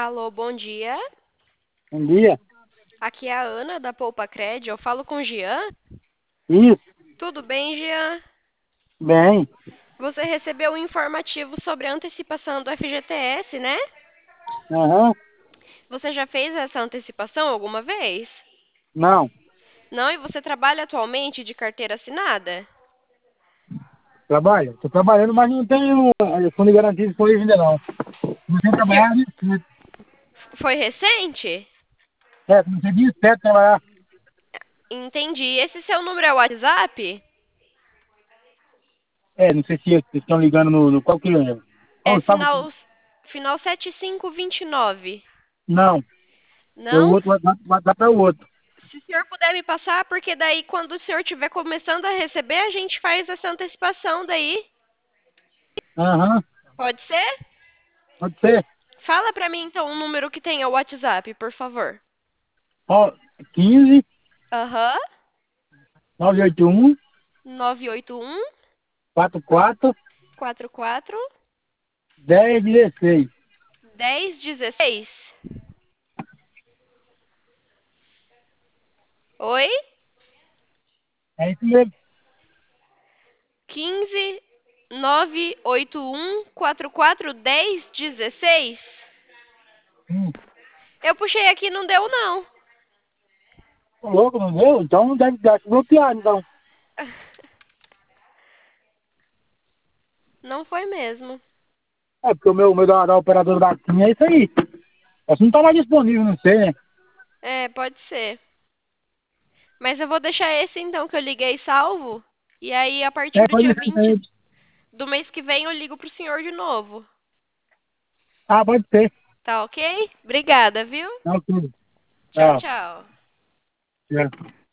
Alô, bom dia. Bom dia. Aqui é a Ana da Poupa Cred. Eu falo com o Jean. Isso, Tudo bem, Jean? bem. Você recebeu um informativo sobre a antecipação do FGTS, né? Aham. Você já fez essa antecipação alguma vez? Não, Não, e você trabalha atualmente de carteira assinada? trabalho. Estou trabalhando, mas não tenho fundo de garantia disponível ainda não. Comecei a O senhor... trabalhar, Foi recente? comecei dia 7 a trabalhar. Entendi. Esse seu número é o WhatsApp? Não sei se vocês estão ligando no qual que é. É Oh, sabe, final 7529. não, é o Não? outro, WhatsApp é o outro. Se o senhor puder me passar, porque daí quando o senhor estiver começando a receber, a gente faz essa antecipação daí. Aham, Pode ser? pode ser. Fala pra mim então um número que tenha o WhatsApp, por favor. Ó, 15 Aham. 981 981 44 44 10 16. 1016. Oi? É isso mesmo. 15 981 44 1016. Hum. Eu puxei aqui e não deu não. Tô louco, não deu? Então não deve dar bloqueado, então. Não foi mesmo. É porque o meu da operadora da TIM é isso aí. Essa não tá mais disponível, não sei, né? É, pode ser. Mas eu vou deixar esse então que eu liguei salvo. E aí, a partir do Pode dia ser isso 20 aí. do mês que vem, eu ligo pro senhor de novo. Ah, pode ser. Tá ok? Obrigada, viu? Não, tudo. Tchau, Tchau. tchau. Tchau.